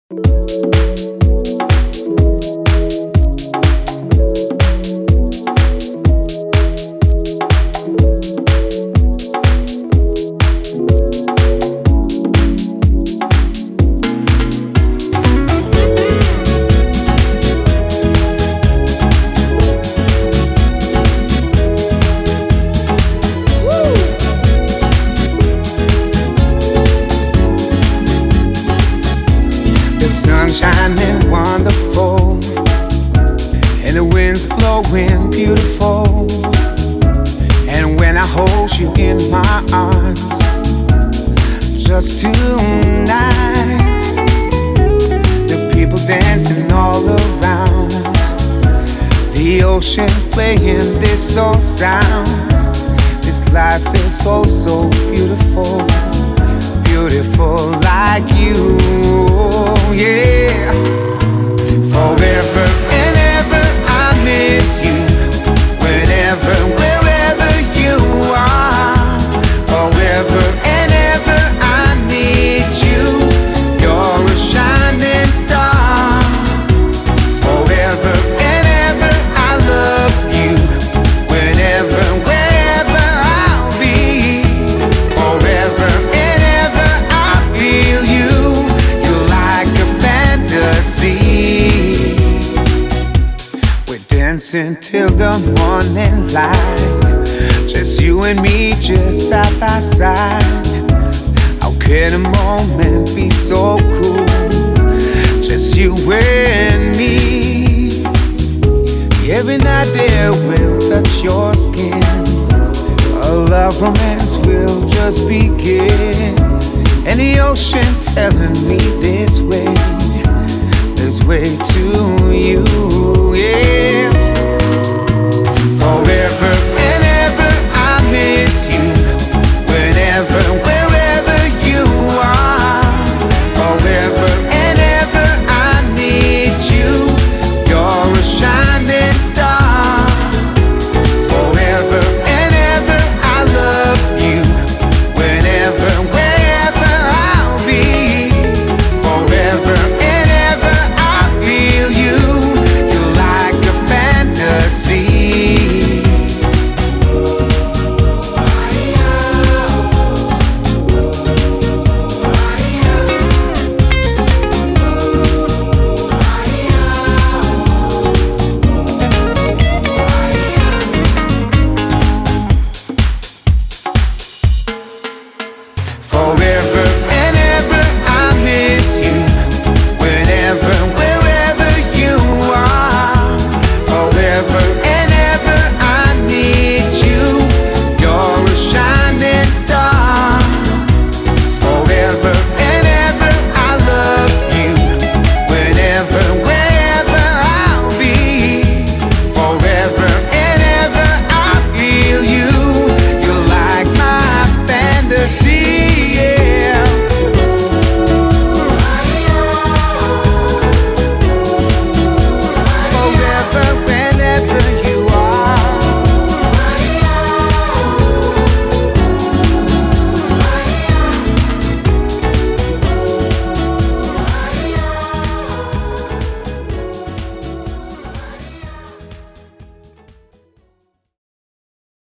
Shining wonderful, and the wind's blowing beautiful. And when I hold you in my arms, just tonight, the people dancing all around, the ocean's playing this old sound. This life is so, so beautiful, beautiful like you, yeah. Forever and ever I miss you, whenever, wherever you are. Forever and ever I need you, you're a shining star. Forever and ever I love you, whenever, wherever I'll be. Forever and ever I feel you, you're like a fantasy. We're dancing till the morning light, just you and me, just side by side. How can a moment be so cool? Just you and me. Every night there will touch your skin, a love romance will just begin. And the ocean telling me this way,